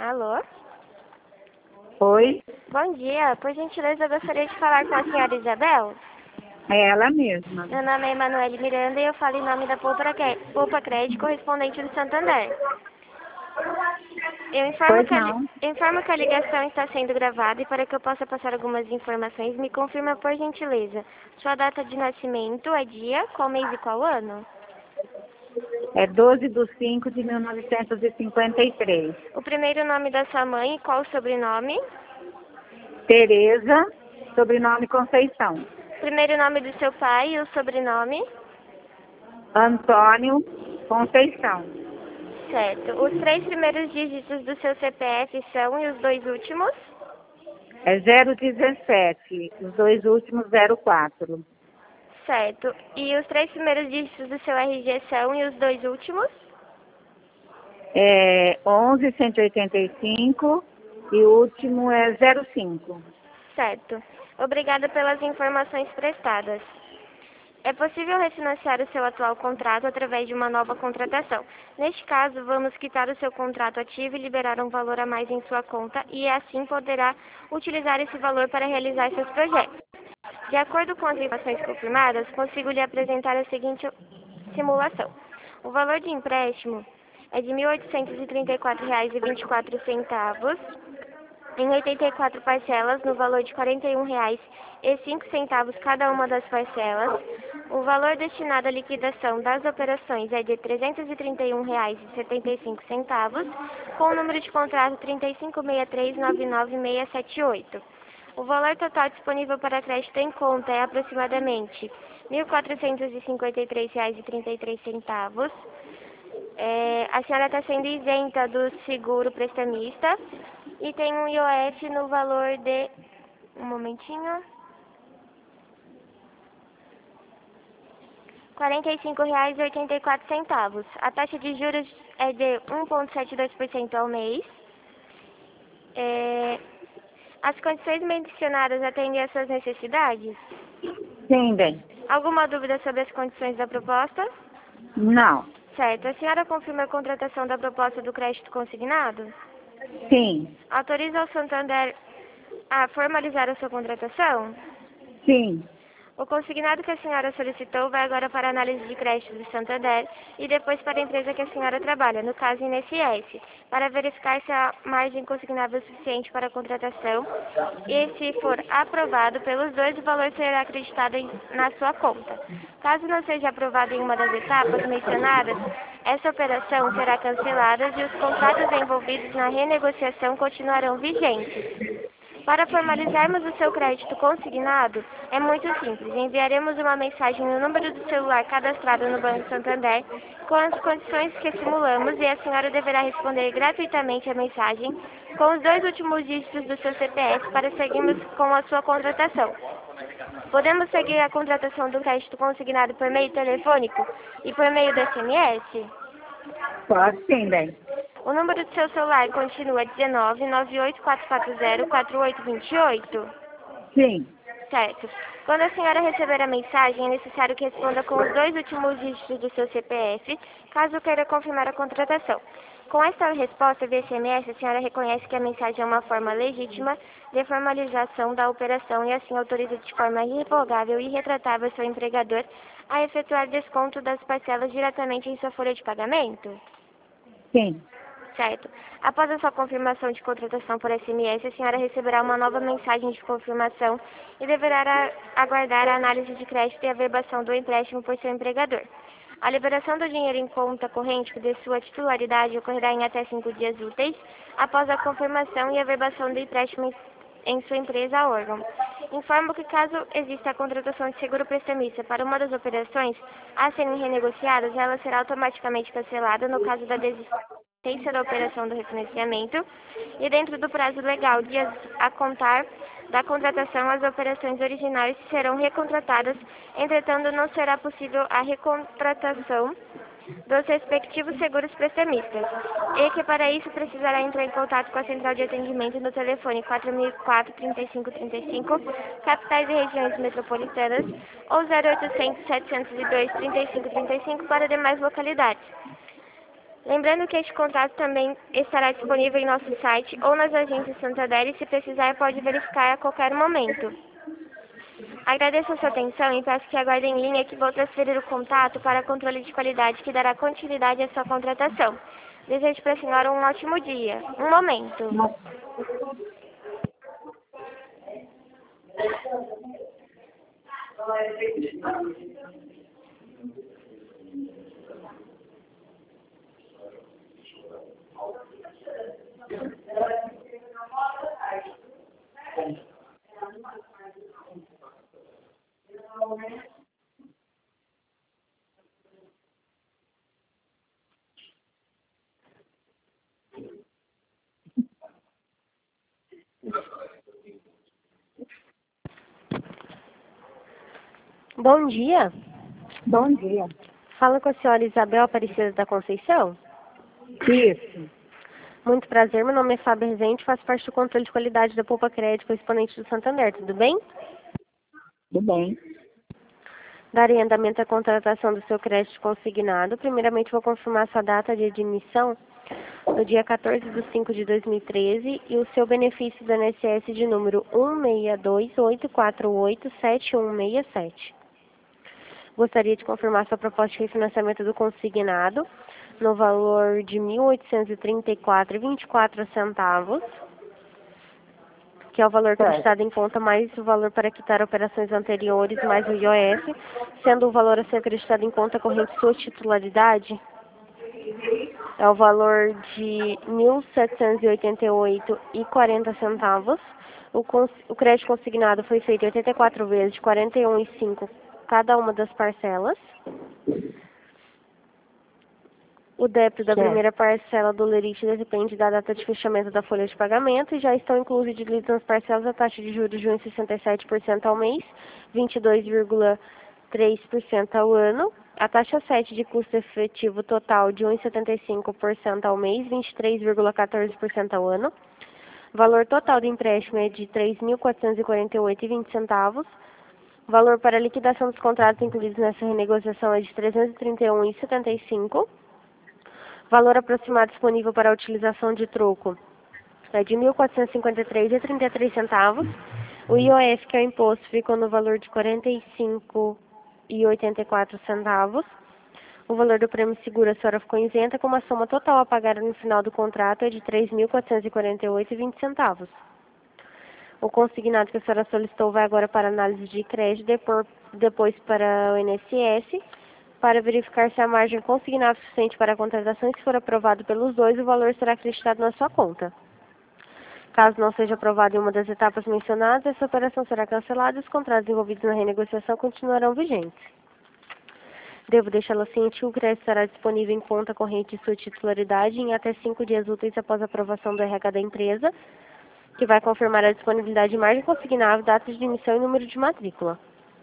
Alô? Oi, Bom dia. Por gentileza, eu gostaria de falar com a senhora Isabel. é ela mesma. Meu nome é Emanuele Miranda e eu falo em nome da Poupa Crédito correspondente do Santander. Eu informo Pois que, não. informo que a ligação está sendo gravada e para que eu possa passar algumas informações, me confirma por gentileza. Sua data de nascimento é dia, qual mês e qual ano? É 12/5 de 1953. O primeiro nome da sua mãe e qual o sobrenome? Tereza, sobrenome Conceição. Primeiro nome do seu pai e o sobrenome? Antônio Conceição. Certo. Os três primeiros dígitos do seu CPF são e os dois últimos? É 017, os dois últimos 04. Certo. E os três primeiros dígitos do seu RG são e os dois últimos? É 11/185 e o último é 05. Certo. Obrigada pelas informações prestadas. É possível refinanciar o seu atual contrato através de uma nova contratação. Neste caso, vamos quitar o seu contrato ativo e liberar um valor a mais em sua conta e assim poderá utilizar esse valor para realizar seus projetos. De acordo com as informações confirmadas, consigo lhe apresentar a seguinte simulação. O valor de empréstimo é de R$ 1.834,24 em 84 parcelas, no valor de R$ 41,05 cada uma das parcelas. O valor destinado à liquidação das operações é de R$ 331,75, com o número de contrato 3563999678. O valor total disponível para crédito em conta é aproximadamente R$ 1.453,33. A senhora está sendo isenta do seguro prestamista e tem um IOF no valor de... Um momentinho. R$ 45,84. A taxa de juros é de 1,72% ao mês. As condições mencionadas atendem às suas necessidades? Sim, bem. Alguma dúvida sobre as condições da proposta? Não. Certo. A senhora confirma a contratação da proposta do crédito consignado? Sim. Autoriza o Santander a formalizar a sua contratação? Sim. O consignado que a senhora solicitou vai agora para a análise de crédito do Santander e depois para a empresa que a senhora trabalha, no caso INSS, para verificar se a margem consignável é suficiente para a contratação e, se for aprovado pelos dois, o valor será acreditado na sua conta. Caso não seja aprovado em uma das etapas mencionadas, essa operação será cancelada e os contratos envolvidos na renegociação continuarão vigentes. Para formalizarmos o seu crédito consignado, é muito simples. Enviaremos uma mensagem no número do celular cadastrado no Banco Santander com as condições que simulamos e a senhora deverá responder gratuitamente a mensagem com os dois últimos dígitos do seu CPF para seguirmos com a sua contratação. Podemos seguir a contratação do crédito consignado por meio telefônico e por meio do SMS? Pode sim, bem. O número do seu celular continua 19 98440 4828? Sim. Certo. Quando a senhora receber a mensagem, é necessário que responda com os dois últimos dígitos do seu CPF, caso queira confirmar a contratação. Com esta resposta via SMS, a senhora reconhece que a mensagem é uma forma legítima de formalização da operação e assim autoriza de forma irrevogável e irretratável seu empregador a efetuar desconto das parcelas diretamente em sua folha de pagamento? Sim. Certo. Após a sua confirmação de contratação por SMS, a senhora receberá uma nova mensagem de confirmação e deverá aguardar a análise de crédito e a verbação do empréstimo por seu empregador. A liberação do dinheiro em conta corrente de sua titularidade ocorrerá em até 5 dias úteis após a confirmação e a verbação do empréstimo em sua empresa ou órgão. Informo que caso exista a contratação de seguro prestamista para uma das operações a serem renegociadas, ela será automaticamente cancelada no caso da desistência da operação do refinanciamento e dentro do prazo legal dias a contar da contratação, as operações originais serão recontratadas, entretanto não será possível a recontratação dos respectivos seguros prestamistas, e que para isso precisará entrar em contato com a central de atendimento no telefone 4004-3535, capitais e regiões metropolitanas, ou 0800-702-3535 para demais localidades. Lembrando que este contrato também estará disponível em nosso site ou nas agências Santander e, se precisar, pode verificar a qualquer momento. Agradeço a sua atenção e peço que aguarde em linha que vou transferir o contato para controle de qualidade que dará continuidade à sua contratação. Desejo para a senhora um ótimo dia. Um momento. Não. Bom dia. Bom dia. Fala com a senhora Isabel Aparecida da Conceição. Isso. Muito prazer, meu nome é Fábio Rezende, faço parte do controle de qualidade da Poupa Crédito, exponente do Santander, tudo bem? Tudo bem. Darei andamento à contratação do seu crédito consignado. Primeiramente, vou confirmar sua data de admissão no dia 14 de 5 de 2013 e o seu benefício do INSS de número 162.848.7167. Gostaria de confirmar sua proposta de refinanciamento do consignado no valor de R$ 1.834,24, que é o valor acreditado em conta mais o valor para quitar operações anteriores mais o IOF, sendo o valor a ser acreditado em conta corrente sua titularidade é o valor de R$ 1.788,40. O crédito consignado foi feito em 84 vezes de 41,5 cada uma das parcelas. O débito da primeira parcela do lerite depende da data de fechamento da folha de pagamento e já estão inclusos divididos nas parcelas a taxa de juros de 1,67% ao mês, 22,3% ao ano, a taxa 7 de custo efetivo total de 1,75% ao mês, 23,14% ao ano. O valor total do empréstimo é de R$ 3.448,20. O valor para a liquidação dos contratos incluídos nessa renegociação é de R$ 331,75. O valor aproximado disponível para a utilização de troco é de R$ 1.453,33. O IOF, que é o imposto, ficou no valor de R$ 45,84. O valor do prêmio seguro a senhora ficou isenta, com uma soma total a pagar no final do contrato é de R$ 3.448,20. O consignado que a senhora solicitou vai agora para análise de crédito, depois para o INSS, para verificar se a margem consignada é suficiente para a contratação e, se for aprovado pelos dois, o valor será acreditado na sua conta. Caso não seja aprovado em uma das etapas mencionadas, essa operação será cancelada e os contratos envolvidos na renegociação continuarão vigentes. Devo deixá-la ciente que o crédito estará disponível em conta corrente de sua titularidade em até 5 dias úteis após a aprovação do RH da empresa, que vai confirmar a disponibilidade de margem consignável, data de emissão e número de matrícula.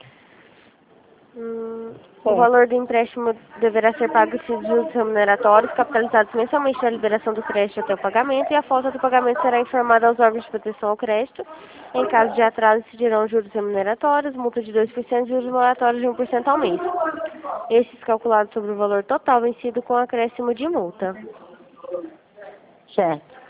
O valor do empréstimo deverá ser pago em juros remuneratórios, capitalizados mensalmente na liberação do crédito até o pagamento, e a falta do pagamento será informada aos órgãos de proteção ao crédito. Em caso de atraso, incidirão juros remuneratórios, multa de 2% e juros moratórios de 1% ao mês. Estes calculados sobre o valor total vencido com acréscimo de multa. Certo.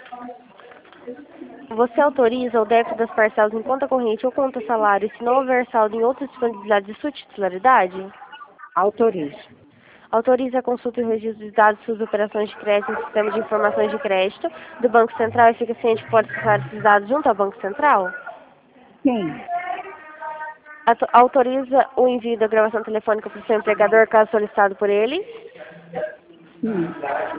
Você autoriza o débito das parcelas em conta corrente ou conta salário se não houver saldo em outras disponibilidades de sua titularidade? Autorizo. Autoriza a consulta e o registro de dados de suas operações de crédito no sistema de informações de crédito do Banco Central e fica ciente que pode acessar esses dados junto ao Banco Central? Sim. Autoriza o envio da gravação telefônica para o seu empregador, caso solicitado por ele? Sim.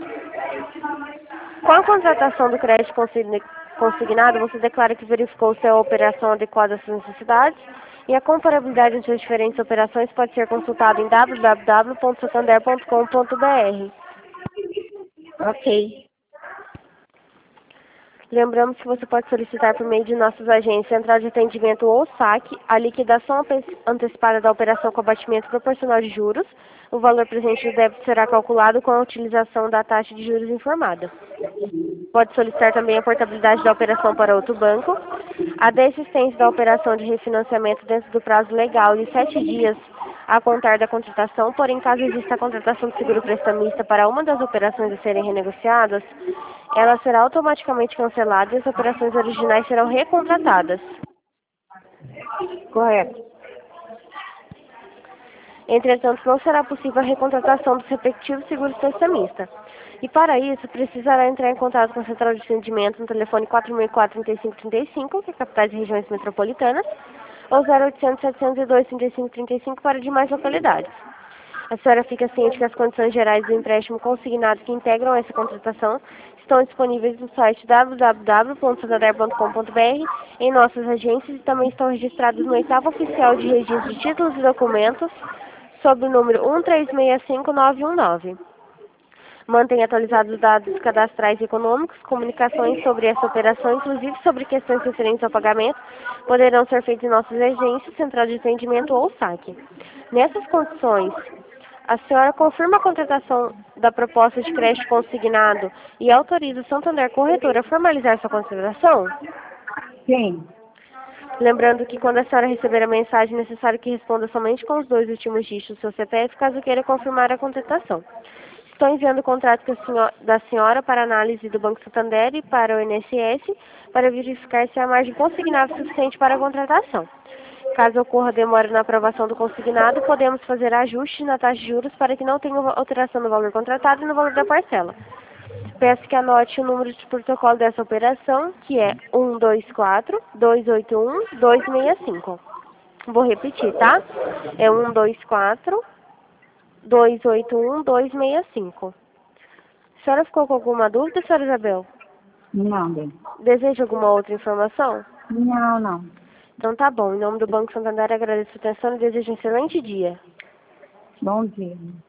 Com a contratação do crédito consignado, você declara que verificou se a operação adequada às suas necessidades, e a comparabilidade entre as diferentes operações pode ser consultada em www.santander.com.br. Ok. Lembramos que você pode solicitar por meio de nossas agências, central de atendimento ou saque, a liquidação antecipada da operação com abatimento proporcional de juros. O valor presente do débito será calculado com a utilização da taxa de juros informada. Pode solicitar também a portabilidade da operação para outro banco. A desistência da operação de refinanciamento dentro do prazo legal de 7 dias a contar da contratação, porém, caso exista a contratação de seguro prestamista para uma das operações a serem renegociadas, ela será automaticamente cancelada e as operações originais serão recontratadas. Correto. Entretanto, não será possível a recontratação dos respectivos seguros prestamistas. E para isso, precisará entrar em contato com a central de atendimento no telefone 464-3535, que é capitais e regiões metropolitanas, ou 0800-702-3535 para demais localidades. A senhora fica ciente que as condições gerais do empréstimo consignado que integram essa contratação estão disponíveis no site www.santander.com.br, em nossas agências e também estão registrados no 8º Oficial de Registro de Títulos e Documentos, sob o número 1365919. Mantém atualizados os dados cadastrais e econômicos, comunicações sobre essa operação, inclusive sobre questões referentes ao pagamento, poderão ser feitas em nossas agências, central de atendimento ou saque. Nessas condições, a senhora confirma a contratação da proposta de crédito consignado e autoriza o Santander Corretora a formalizar sua contratação? Sim. Lembrando que quando a senhora receber a mensagem, é necessário que responda somente com os 2 últimos dígitos do seu CPF, caso queira confirmar a contratação. Estou enviando o contrato da senhora para análise do Banco Santander e para o INSS para verificar se há margem consignável suficiente para a contratação. Caso ocorra demora na aprovação do consignado, podemos fazer ajustes na taxa de juros para que não tenha alteração no valor contratado e no valor da parcela. Peço que anote o número de protocolo dessa operação, que é 124-281-265. Vou repetir, tá? É 124-281-265. A senhora ficou com alguma dúvida, senhora Isabel? Não, bem. Deseja alguma outra informação? Não, não. Então tá bom. Em nome do Banco Santander, agradeço a atenção e desejo um excelente dia. Bom dia.